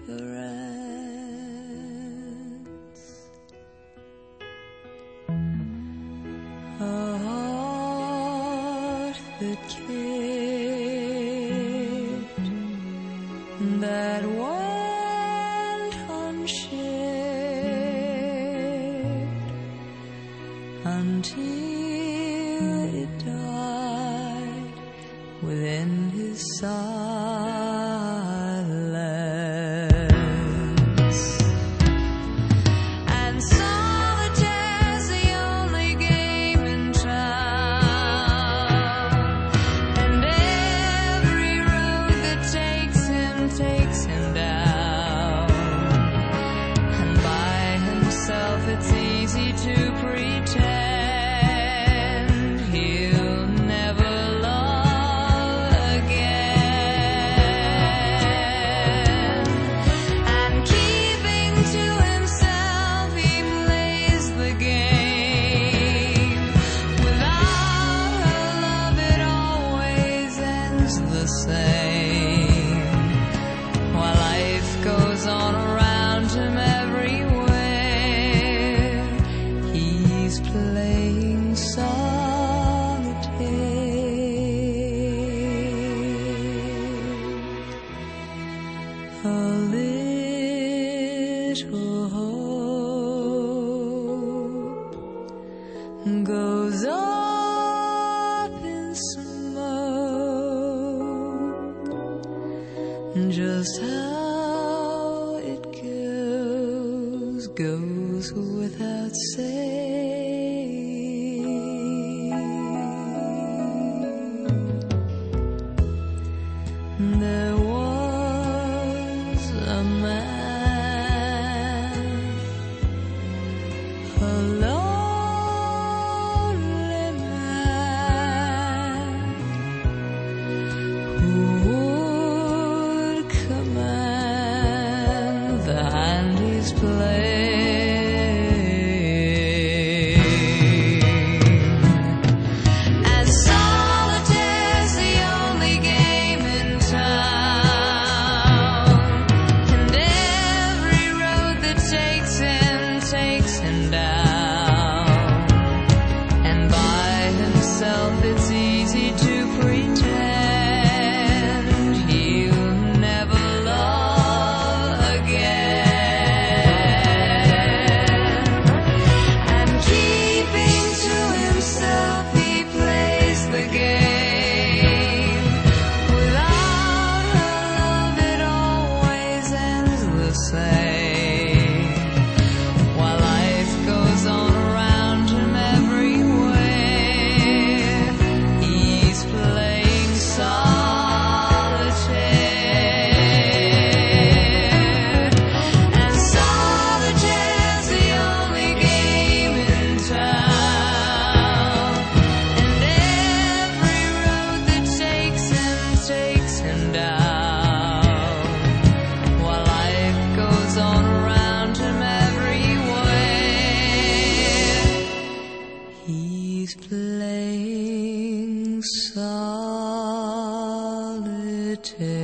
A heart that cared, that went unshared until it died within his silence. And solitaire's the only game in town, and every road that takes him down. And by himself it's easy to pretend he'll never love again. And keeping to himself he plays the game. Without her love it always ends the same. While life goes on around him everywhere, he's playing solitaire. A little hope goes up in smoke. Just how it goes without saying. There was a man, a lonely man, who would command the hand he's playing. And solitaire's the only game in town, and every road that takes him down. And by himself it's easy to pretend he'll never love again. And keeping to himself he plays the game. Without her love it always ends the same. While life goes on around him everywhere, he's playing solitaire. And solitaire's the only game in town, and every road that takes him down. While life goes on around him everywhere, he's playing solitaire.